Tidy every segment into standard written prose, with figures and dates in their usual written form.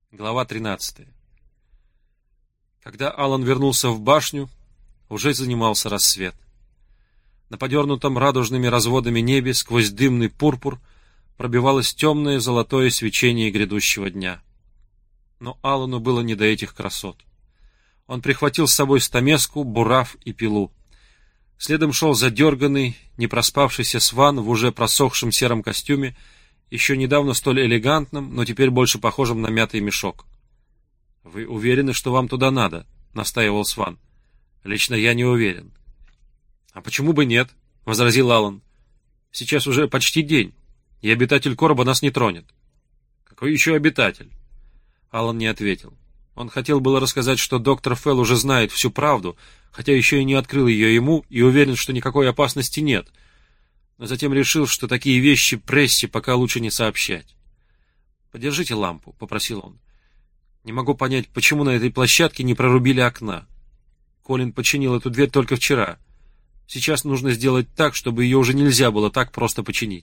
Глава 13. Когда Алан вернулся в башню, уже занимался рассвет. На подернутом радужными разводами небе сквозь дымный пурпур пробивалось темное золотое свечение грядущего дня. Но Алану было не до этих красот. Он прихватил с собой стамеску, бурав и пилу. Следом шел задерганный, не проспавшийся Сван в уже просохшем сером костюме, еще недавно столь элегантным, но теперь больше похожим на мятый мешок. — Вы уверены, что вам туда надо? — настаивал Сван. — Лично я не уверен. — А почему бы нет? — возразил Алан. — Сейчас уже почти день, и обитатель короба нас не тронет. — Какой еще обитатель? Алан не ответил. Он хотел было рассказать, что доктор Фелл уже знает всю правду, хотя еще и не открыл ее ему, и уверен, что никакой опасности нет, но затем решил, что такие вещи прессе пока лучше не сообщать. «Подержите лампу», — попросил он. «Не могу понять, почему на этой площадке не прорубили окна. Колин починил эту дверь только вчера. Сейчас нужно сделать так, чтобы ее уже нельзя было так просто починить».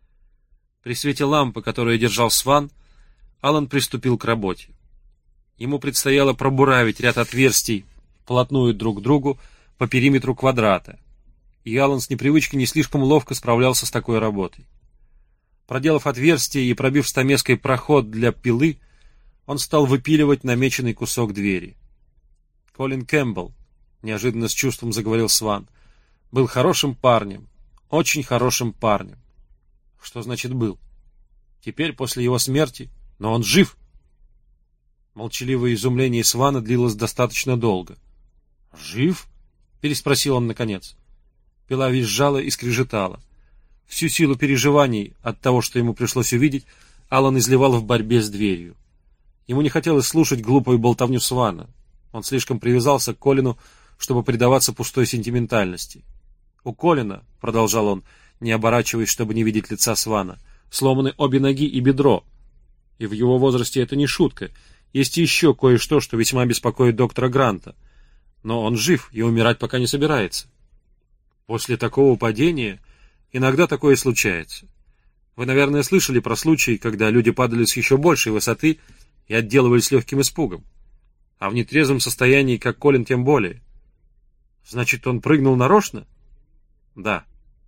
При свете лампы, которую держал Сван, Алан приступил к работе. Ему предстояло пробуравить ряд отверстий вплотную друг к другу по периметру квадрата, и Алан с непривычки не слишком ловко справлялся с такой работой. Проделав отверстие и пробив стамеской проход для пилы, он стал выпиливать намеченный кусок двери. Колин Кэмпбелл, неожиданно с чувством заговорил Сван, был хорошим парнем, очень хорошим парнем. Что значит «был»? Теперь, после его смерти, но он жив. Молчаливое изумление Свана длилось достаточно долго. «Жив?» — переспросил он наконец. Пила визжала и скрежетала. Всю силу переживаний от того, что ему пришлось увидеть, Алан изливал в борьбе с дверью. Ему не хотелось слушать глупую болтовню Свана. Он слишком привязался к Колину, чтобы предаваться пустой сентиментальности. «У Колина, — продолжал он, не оборачиваясь, чтобы не видеть лица Свана, — сломаны обе ноги и бедро. И в его возрасте это не шутка. Есть еще кое-что, что весьма беспокоит доктора Гранта. Но он жив и умирать пока не собирается. После такого падения иногда такое случается. Вы, наверное, слышали про случай, когда люди падали с еще большей высоты и отделывались легким испугом. А в нетрезвом состоянии, как Колин, тем более. Значит, он прыгнул нарочно? Да.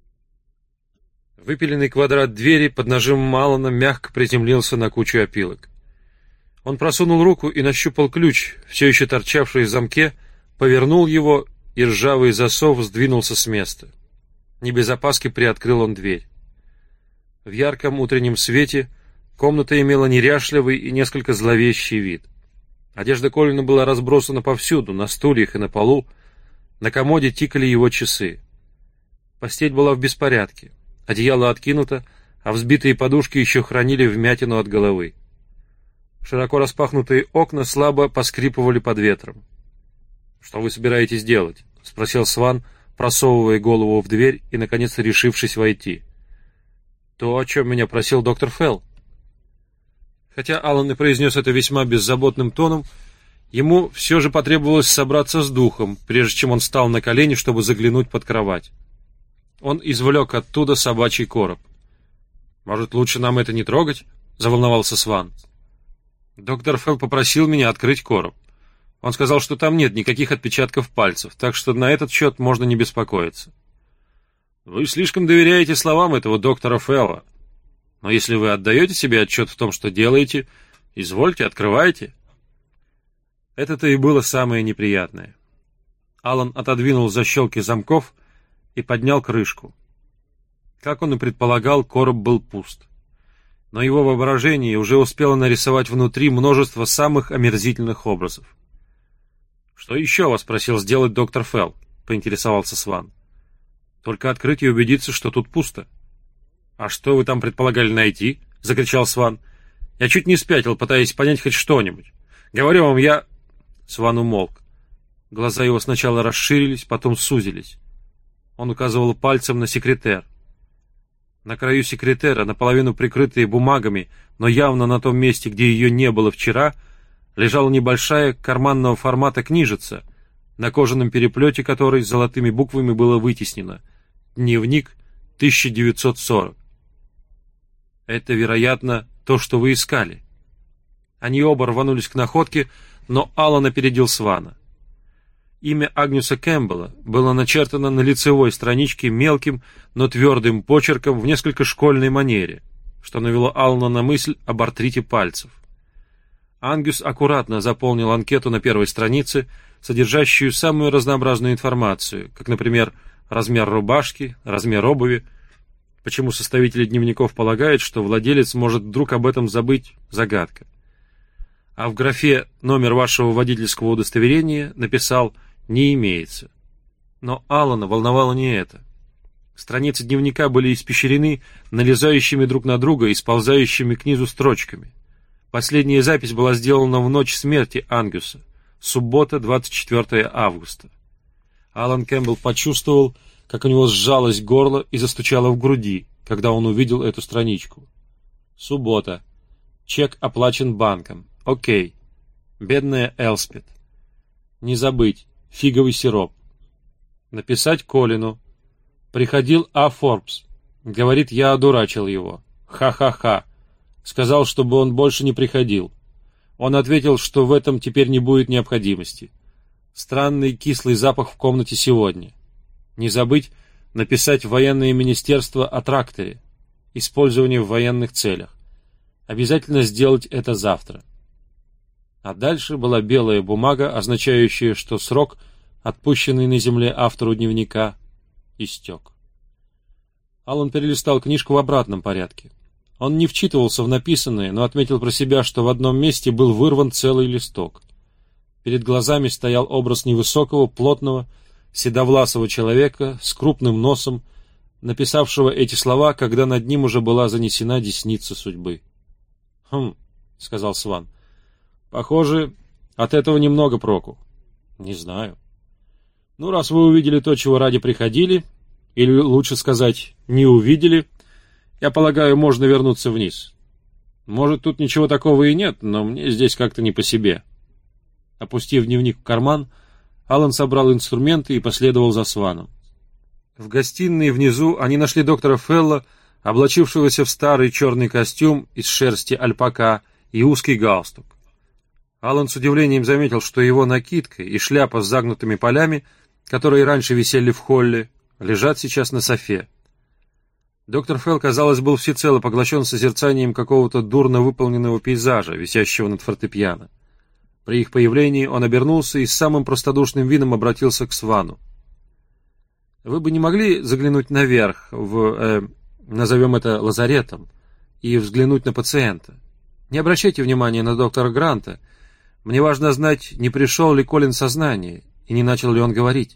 Выпиленный квадрат двери под нажимом Алана мягко приземлился на кучу опилок. Он просунул руку и нащупал ключ, все еще торчавший в замке, повернул его, и ржавый засов сдвинулся с места. Не без опаски приоткрыл он дверь. В ярком утреннем свете комната имела неряшливый и несколько зловещий вид. Одежда Колина была разбросана повсюду, на стульях и на полу, на комоде тикали его часы. Постель была в беспорядке, одеяло откинуто, а взбитые подушки еще хранили вмятину от головы. Широко распахнутые окна слабо поскрипывали под ветром. — Что вы собираетесь делать? — спросил Сван, просовывая голову в дверь и, наконец, решившись войти. — То, о чем меня просил доктор Фелл. Хотя Алан и произнес это весьма беззаботным тоном, ему все же потребовалось собраться с духом, прежде чем он встал на колени, чтобы заглянуть под кровать. Он извлек оттуда собачий короб. — Может, лучше нам это не трогать? — заволновался Сван. Доктор Фелл попросил меня открыть короб. Он сказал, что там нет никаких отпечатков пальцев, так что на этот счет можно не беспокоиться. Вы слишком доверяете словам этого доктора Фелла. Но если вы отдаете себе отчет в том, что делаете, извольте, открывайте. Это-то и было самое неприятное. Алан отодвинул защелки замков и поднял крышку. Как он и предполагал, короб был пуст. Но его воображение уже успело нарисовать внутри множество самых омерзительных образов. «Что еще вас просил сделать доктор Фелл?» — поинтересовался Сван. «Только открыть и убедиться, что тут пусто». «А что вы там предполагали найти?» — закричал Сван. «Я чуть не спятил, пытаясь понять хоть что-нибудь. Говорю вам, я...» Сван умолк. Глаза его сначала расширились, потом сузились. Он указывал пальцем на секретер. На краю секретера, наполовину прикрытые бумагами, но явно на том месте, где ее не было вчера, лежала небольшая карманного формата книжица, на кожаном переплете которой золотыми буквами было вытеснено «Дневник 1940». «Это, вероятно, то, что вы искали». Они оба рванулись к находке, но Аллан опередил Свана. Имя Агнюса Кэмпбелла было начертано на лицевой страничке мелким, но твердым почерком в несколько школьной манере, что навело Аллана на мысль об артрите пальцев. Ангюс аккуратно заполнил анкету на первой странице, содержащую самую разнообразную информацию, как, например, размер рубашки, размер обуви. Почему составители дневников полагают, что владелец может вдруг об этом забыть — загадка. А в графе «Номер вашего водительского удостоверения» написал «Не имеется». Но Аллана волновало не это. Страницы дневника были испещрены налезающими друг на друга и сползающими к низу строчками. Последняя запись была сделана в ночь смерти Ангюса, суббота, 24 августа. Аллан Кэмпбелл почувствовал, как у него сжалось горло и застучало в груди, когда он увидел эту страничку. Суббота. Чек оплачен банком. Окей. Бедная Элспет. Не забыть. Фиговый сироп. Написать Колину. Приходил А. Форбс. Говорит, я одурачил его. Ха-ха-ха. Сказал, чтобы он больше не приходил. Он ответил, что в этом теперь не будет необходимости. Странный кислый запах в комнате сегодня. Не забыть написать в военное министерство о тракторе. Использование в военных целях. Обязательно сделать это завтра. А дальше была белая бумага, означающая, что срок, отпущенный на земле автору дневника, истек. Аллан перелистал книжку в обратном порядке. Он не вчитывался в написанное, но отметил про себя, что в одном месте был вырван целый листок. Перед глазами стоял образ невысокого, плотного, седовласого человека с крупным носом, написавшего эти слова, когда над ним уже была занесена десница судьбы. «Хм», — сказал Сван, — «похоже, от этого немного проку». «Не знаю». «Ну, раз вы увидели то, чего ради приходили, или, лучше сказать, не увидели, я полагаю, можно вернуться вниз. Может, тут ничего такого и нет, но мне здесь как-то не по себе». Опустив дневник в карман, Аллан собрал инструменты и последовал за Сваном. В гостиной внизу они нашли доктора Фелла, облачившегося в старый черный костюм из шерсти альпака и узкий галстук. Аллан с удивлением заметил, что его накидка и шляпа с загнутыми полями, которые раньше висели в холле, лежат сейчас на софе. Доктор Фелл, казалось, был всецело поглощен созерцанием какого-то дурно выполненного пейзажа, висящего над фортепиано. При их появлении он обернулся и с самым простодушным видом обратился к Свану. «Вы бы не могли заглянуть наверх, назовем это лазаретом, и взглянуть на пациента? Не обращайте внимания на доктора Гранта. Мне важно знать, не пришел ли Колин в сознание, и не начал ли он говорить».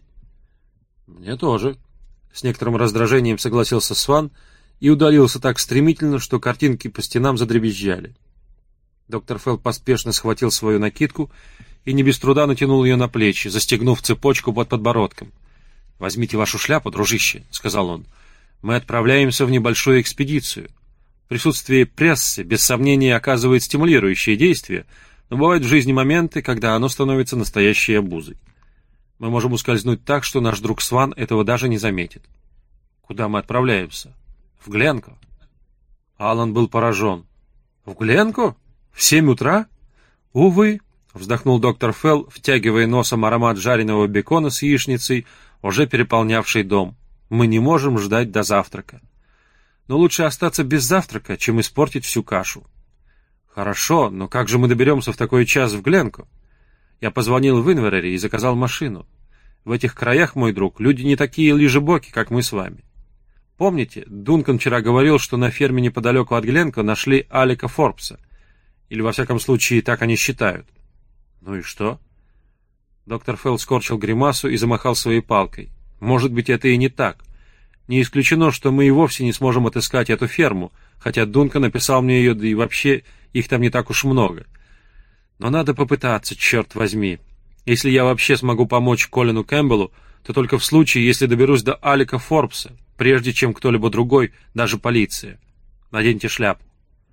«Мне тоже», — с некоторым раздражением согласился Сван и удалился так стремительно, что картинки по стенам задребезжали. Доктор Фелл поспешно схватил свою накидку и не без труда натянул ее на плечи, застегнув цепочку под подбородком. «Возьмите вашу шляпу, дружище», — сказал он. «Мы отправляемся в небольшую экспедицию. Присутствие прессы, без сомнения, оказывает стимулирующее действие, но бывают в жизни моменты, когда оно становится настоящей обузой. Мы можем ускользнуть так, что наш друг Сван этого даже не заметит». «Куда мы отправляемся?» «В Гленко». Аллан был поражен. «В Гленко? В 7 утра?» «Увы», — вздохнул доктор Фелл, втягивая носом аромат жареного бекона с яичницей, уже переполнявший дом. «Мы не можем ждать до завтрака. Но лучше остаться без завтрака, чем испортить всю кашу». «Хорошо, но как же мы доберемся в такой час в Гленко?» «Я позвонил в Инверари и заказал машину. В этих краях, мой друг, люди не такие лежебоки, как мы с вами. Помните, Дункан вчера говорил, что на ферме неподалеку от Гленко нашли Алика Форбса. Или, во всяком случае, так они считают». «Ну и что?» Доктор Фелл скорчил гримасу и замахал своей палкой. «Может быть, это и не так. Не исключено, что мы и вовсе не сможем отыскать эту ферму, хотя Дункан написал мне ее, да и вообще их там не так уж много. Но надо попытаться, черт возьми. Если я вообще смогу помочь Колину Кэмпбеллу, то только в случае, если доберусь до Алика Форбса, прежде чем кто-либо другой, даже полиция. Наденьте шляпу».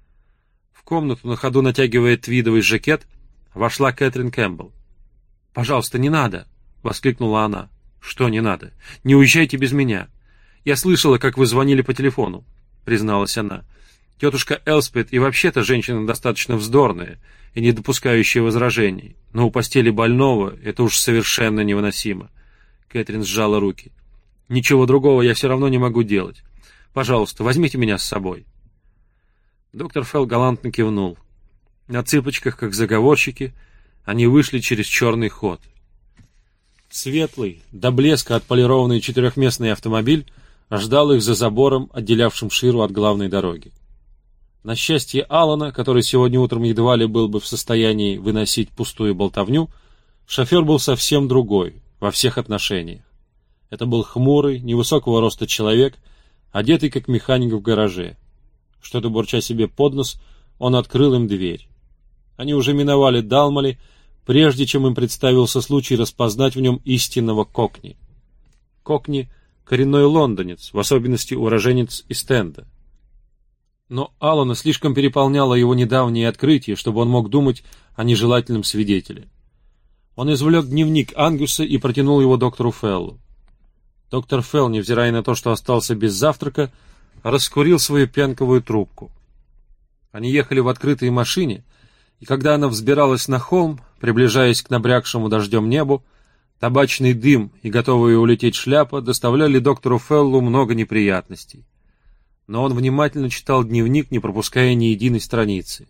В комнату, на ходу натягивая твидовый жакет, вошла Кэтрин Кэмпбелл. «Пожалуйста, не надо!» — воскликнула она. «Что не надо? Не уезжайте без меня. Я слышала, как вы звонили по телефону», — призналась она. Тетушка Элспет и вообще-то женщина достаточно вздорная и не допускающая возражений, но у постели больного это уж совершенно невыносимо. Кэтрин сжала руки. Ничего другого я все равно не могу делать. Пожалуйста, возьмите меня с собой. Доктор Фелл галантно кивнул. На цыпочках, как заговорщики, они вышли через черный ход. Светлый, до блеска отполированный четырехместный автомобиль ждал их за забором, отделявшим Ширу от главной дороги. На счастье Алана, который сегодня утром едва ли был бы в состоянии выносить пустую болтовню, шофер был совсем другой во всех отношениях. Это был хмурый, невысокого роста человек, одетый как механик в гараже. Что-то бурча себе под нос, он открыл им дверь. Они уже миновали Далмали, прежде чем им представился случай распознать в нем истинного Кокни. Кокни — коренной лондонец, в особенности уроженец Истенда. Но Алана слишком переполняло его недавнее открытие, чтобы он мог думать о нежелательном свидетеле. Он извлек дневник Ангуса и протянул его доктору Феллу. Доктор Фелл, невзирая на то, что остался без завтрака, раскурил свою пенковую трубку. Они ехали в открытой машине, и когда она взбиралась на холм, приближаясь к набрякшему дождем небу, табачный дым и готовые улететь шляпа доставляли доктору Феллу много неприятностей. Но он внимательно читал дневник, не пропуская ни единой страницы.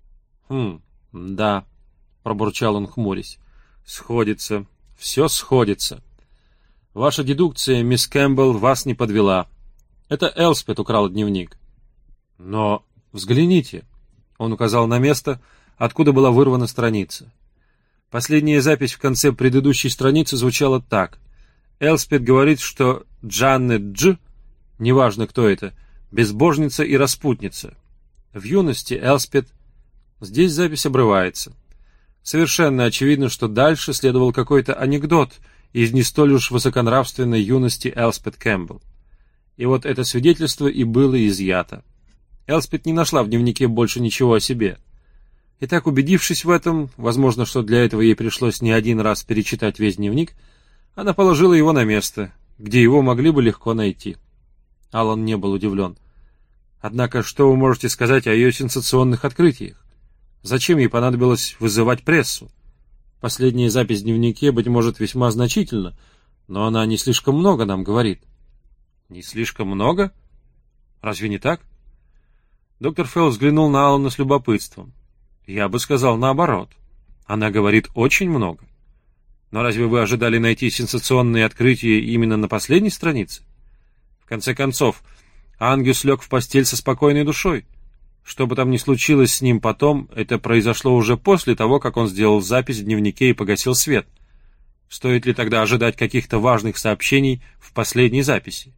Да», — пробурчал он, хмурясь, — «сходится, все сходится. Ваша дедукция, мисс Кэмпбелл, вас не подвела. Это Элспет украла дневник». «Но взгляните», — он указал на место, откуда была вырвана страница. Последняя запись в конце предыдущей страницы звучала так. Элспет говорит, что Джанет Дж, неважно кто это, безбожница и распутница. В юности Элспет... Здесь запись обрывается. Совершенно очевидно, что дальше следовал какой-то анекдот из не столь уж высоконравственной юности Элспет Кэмпбелл. И вот это свидетельство и было изъято. Элспет не нашла в дневнике больше ничего о себе. Итак, убедившись в этом, возможно, что для этого ей пришлось не один раз перечитать весь дневник, она положила его на место, где его могли бы легко найти. Алан не был удивлен. Однако, что вы можете сказать о ее сенсационных открытиях? Зачем ей понадобилось вызывать прессу? Последняя запись в дневнике, быть может, весьма значительна, но она не слишком много нам говорит. Не слишком много? Разве не так? Доктор Фелл взглянул на Алана с любопытством. Я бы сказал наоборот. Она говорит очень много. Но разве вы ожидали найти сенсационные открытия именно на последней странице? В конце концов, Ангус лег в постель со спокойной душой. Что бы там ни случилось с ним потом, это произошло уже после того, как он сделал запись в дневнике и погасил свет. Стоит ли тогда ожидать каких-то важных сообщений в последней записи?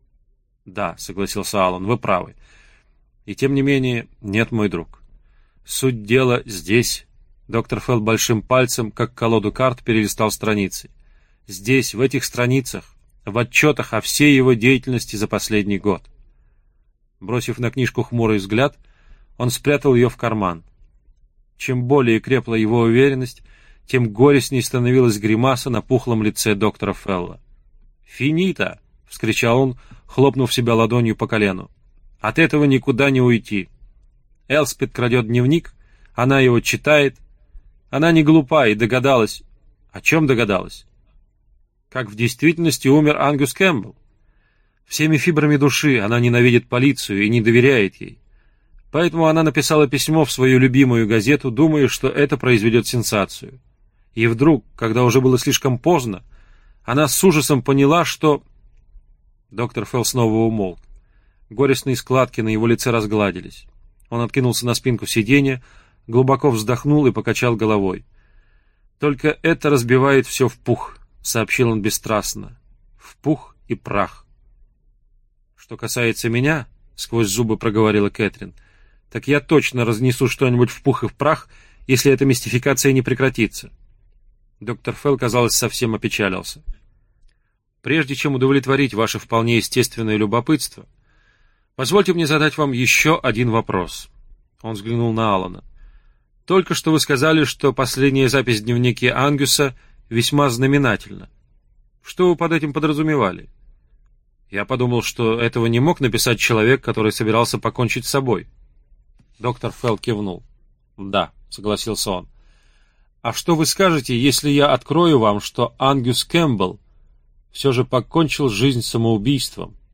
Да, согласился Алан, вы правы. И тем не менее, нет, мой друг. Суть дела здесь. Доктор Фелл большим пальцем, как колоду карт, перелистал страницы. Здесь, в этих страницах, в отчетах о всей его деятельности за последний год. Бросив на книжку хмурый взгляд, он спрятал ее в карман. Чем более крепла его уверенность, тем горестней становилась гримаса на пухлом лице доктора Фелла. «Финита!» — вскричал он, хлопнув себя ладонью по колену. «От этого никуда не уйти. Элспет крадет дневник, она его читает. Она не глупа и догадалась. О чем догадалась? Как в действительности умер Ангус Кэмпбелл. Всеми фибрами души она ненавидит полицию и не доверяет ей. Поэтому она написала письмо в свою любимую газету, думая, что это произведет сенсацию. И вдруг, когда уже было слишком поздно, она с ужасом поняла, что... Доктор Фелл снова умолк. Горестные складки на его лице разгладились. Он откинулся на спинку сиденья, глубоко вздохнул и покачал головой. «Только это разбивает все в пух», — сообщил он бесстрастно. «В пух и прах». «Что касается меня», — сквозь зубы проговорила Кэтрин, «так я точно разнесу что-нибудь в пух и в прах, если эта мистификация не прекратится». Доктор Фелл, казалось, совсем опечалился. «Прежде чем удовлетворить ваше вполне естественное любопытство, позвольте мне задать вам еще один вопрос». Он взглянул на Алана. «Только что вы сказали, что последняя запись в дневнике Ангуса весьма знаменательна. Что вы под этим подразумевали?» «Я подумал, что этого не мог написать человек, который собирался покончить с собой». Доктор Фелл кивнул. «Да», — согласился он. «А что вы скажете, если я открою вам, что Ангус Кэмпбелл все же покончил жизнь самоубийством?»